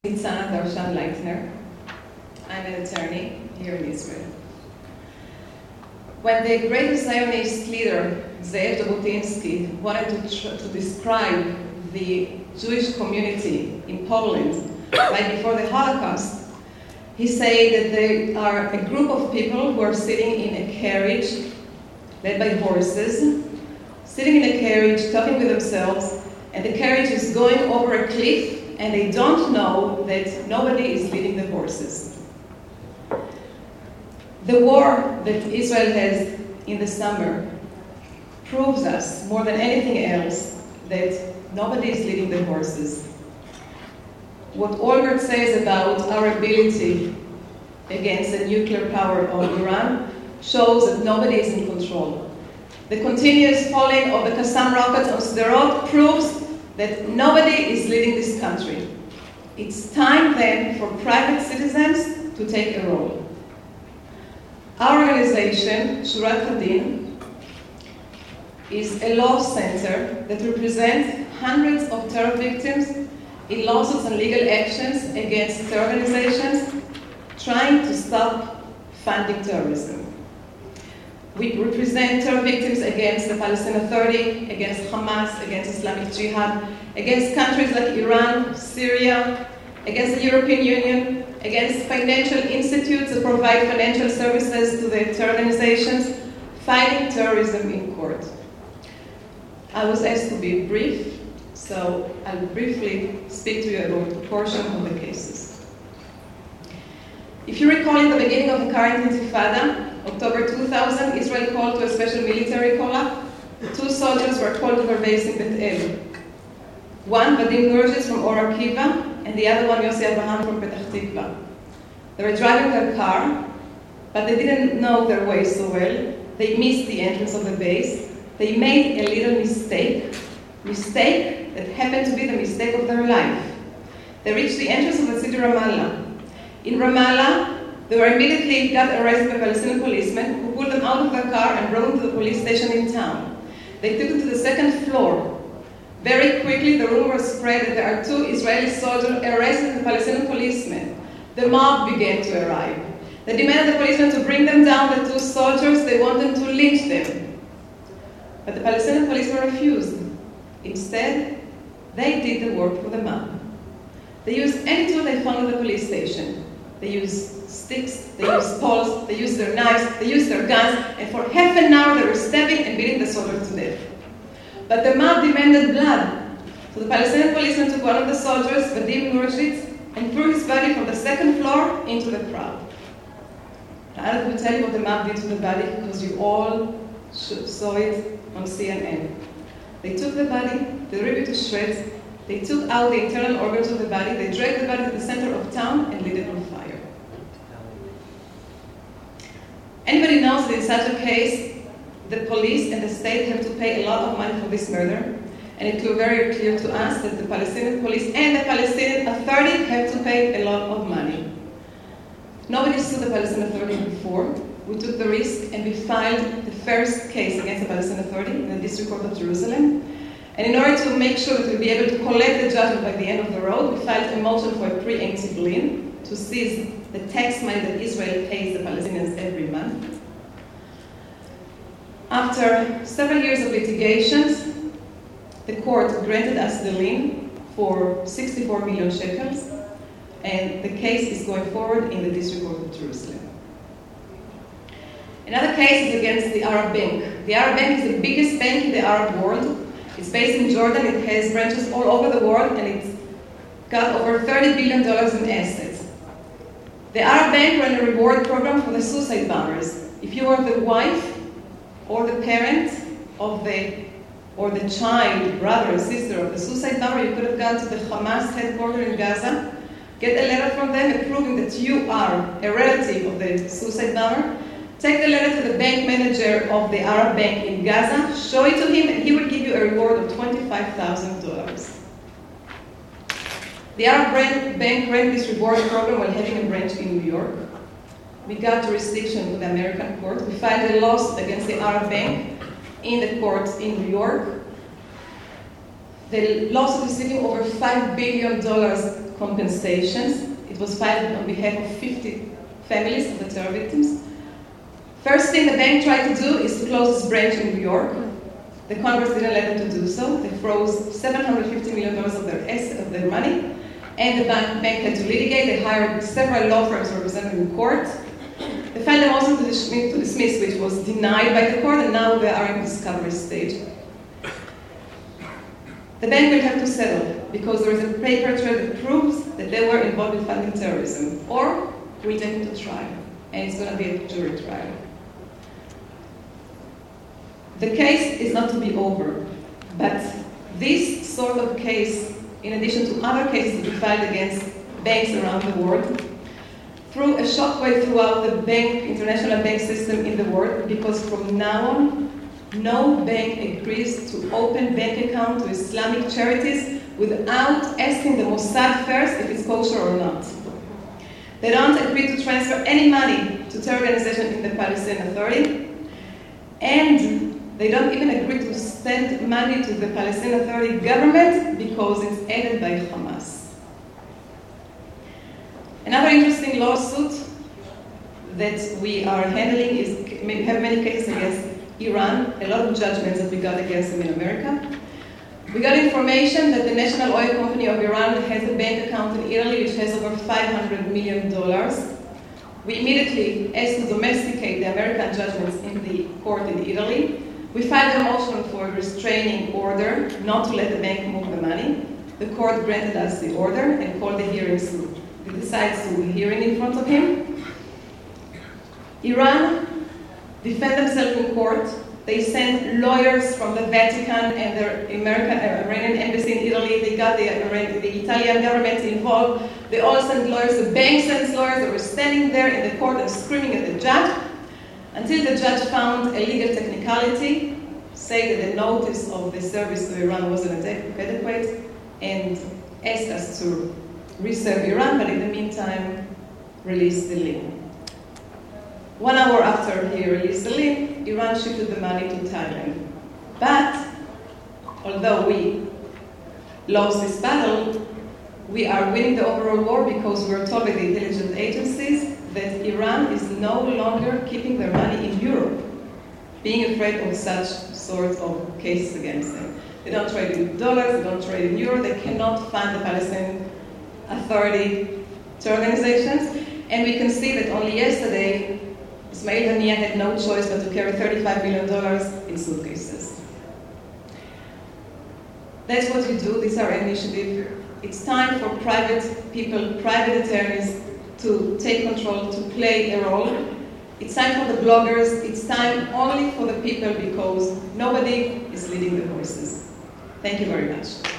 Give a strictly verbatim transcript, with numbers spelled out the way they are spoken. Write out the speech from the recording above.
Nitzana Darshan Leitner. I'm an attorney here in Israel. When the great Zionist leader, Ze'ev Jabotinsky, wanted to, tr- to describe the Jewish community in Poland right before the Holocaust, he said that they are a group of people who are sitting in a carriage led by horses, sitting in a carriage, talking with themselves, and the carriage is going over a cliff, and they don't know that nobody is leading the horses. The war that Israel has in the summer proves us, more than anything else, that nobody is leading the horses. What Olmert says about our ability against the nuclear power of Iran shows that nobody is in control. The continuous falling of the Qassam rockets on Sderot proves that nobody is leading this country. It's time then for private citizens to take a role. Our organization, Shurat Hadin, is a law center that represents hundreds of terror victims in lawsuits and legal actions against terror organizations trying to stop funding terrorism. We represent terror victims against the Palestinian Authority, against Hamas, against Islamic Jihad, against countries like Iran, Syria, against the European Union, against financial institutes that provide financial services to the terror organizations, fighting terrorism in court. I was asked to be brief, so I'll briefly speak to you about a portion of the cases. If you recall, in the beginning of the current Intifada, October two thousand, Israel called to a special military call-up. Two soldiers were called to their base in Beit El. One, Vadim Nurjitz from Or Akiva, and the other one, Yossi Abraham from Petach Tikva. They were driving their car, but they didn't know their way so well. They missed the entrance of the base. They made a little mistake, mistake that happened to be the mistake of their life. They reached the entrance of the city Ramallah. In Ramallah, they were immediately got arrested by Palestinian policemen who pulled them out of their car and brought them to the police station in town. They took them to the second floor. Very quickly, the rumor spread that there are two Israeli soldiers arrested by Palestinian policemen. The mob began to arrive. They demanded the policemen to bring them down, the two soldiers. They wanted to lynch them. But the Palestinian policemen refused. Instead, they did the work for the mob. They used any tool they found at the police station. They used sticks, they used poles, they used their knives, they used their guns, and for half an hour they were stabbing and beating the soldiers to death. But the mob demanded blood. So the Palestinian policeman took one of the soldiers, Vadim Nurjitz, and threw his body from the second floor into the crowd. Now, I will tell you what the mob did to the body because you all saw it on C N N. They took the body, they ripped it to shreds, they took out the internal organs of the body, they dragged the body to the center of town and lit it on fire. Anybody knows that in such a case, the police and the state have to pay a lot of money for this murder, and it was very clear to us that the Palestinian police and the Palestinian Authority have to pay a lot of money. Nobody sued the Palestinian Authority before. We took the risk and we filed the first case against the Palestinian Authority in the District Court of Jerusalem. And in order to make sure that we'll be able to collect the judgment by the end of the road, we filed a motion for a preemptive lien to seize the tax money that Israel pays the Palestinians every month. After several years of litigations, the court granted us the lien for sixty-four million shekels, and the case is going forward in the District Court of Jerusalem. Another case is against the Arab Bank. The Arab Bank is the biggest bank in the Arab world. It's based in Jordan. It has branches all over the world, and it's got over thirty billion dollars in assets. The Arab Bank ran a reward program for the suicide bombers. If you were the wife or the parent of the, or the child, brother or sister of the suicide bomber, you could have gone to the Hamas headquarters in Gaza, get a letter from them proving that you are a relative of the suicide bomber, take the letter to the bank manager of the Arab Bank in Gaza, show it to him, and he will give you a reward of twenty-five thousand dollars. The Arab Bank ran this reward program while having a branch in New York. We got jurisdiction with the American court. We filed a lawsuit against the Arab Bank in the courts in New York. The lawsuit is seeking over five billion dollars compensations. It was filed on behalf of fifty families of the terror victims. First thing the bank tried to do is to close its branch in New York. The Congress didn't let them to do so. They froze seven hundred fifty million dollars of their asset, of their money, and the bank, bank had to litigate. They hired several law firms to represent them in court. They filed a motion to dismiss, to dismiss, which was denied by the court, and now they are in discovery stage. The bank will have to settle because there is a paper trail that proves that they were involved in funding terrorism, or we'll take them to trial, and it's going to be a jury trial. The case is not to be over, but this sort of case, in addition to other cases that we filed against banks around the world, threw a shockwave throughout the bank, international bank system in the world, because from now on, no bank agrees to open bank account to Islamic charities without asking the Mossad first if it's kosher or not. They don't agree to transfer any money to terror organizations in the Palestinian Authority, and they don't even agree to send money to the Palestinian Authority government because it's aided by Hamas. Another interesting lawsuit that we are handling is, we have many cases against Iran, a lot of judgments that we got against them in America. We got information that the National Oil Company of Iran has a bank account in Italy which has over five hundred million dollars. We immediately asked to domesticate the American judgments in the court in Italy. We filed a motion for a restraining order not to let the bank move the money. The court granted us the order and called the hearings to, we decided to do the hearing in front of him. Iran defend themselves in court. They sent lawyers from the Vatican and the American, uh, Iranian embassy in Italy. They got the, the Italian government involved. They all sent lawyers. The bank sent lawyers. They were standing there in the court and screaming at the judge until the judge found a legal technicality, saying that the notice of the service to Iran wasn't adequate, and asked us to reserve Iran, but in the meantime, release the lien. One hour after he released the lien, Iran shifted the money to Thailand. But, although we lost this battle, we are winning the overall war because we are told by the intelligence agencies that Iran is no longer keeping their money in Europe, being afraid of such sorts of cases against them. They don't trade in dollars, they don't trade in euro, they cannot fund the Palestinian Authority terror organizations. And we can see that only yesterday, Ismail Haniyeh had no choice but to carry thirty-five million dollars in suitcases. That's what we do, this is our initiative. It's time for private people, private attorneys to take control, to play a role. It's time for the bloggers, it's time only for the people because nobody is leading the voices. Thank you very much.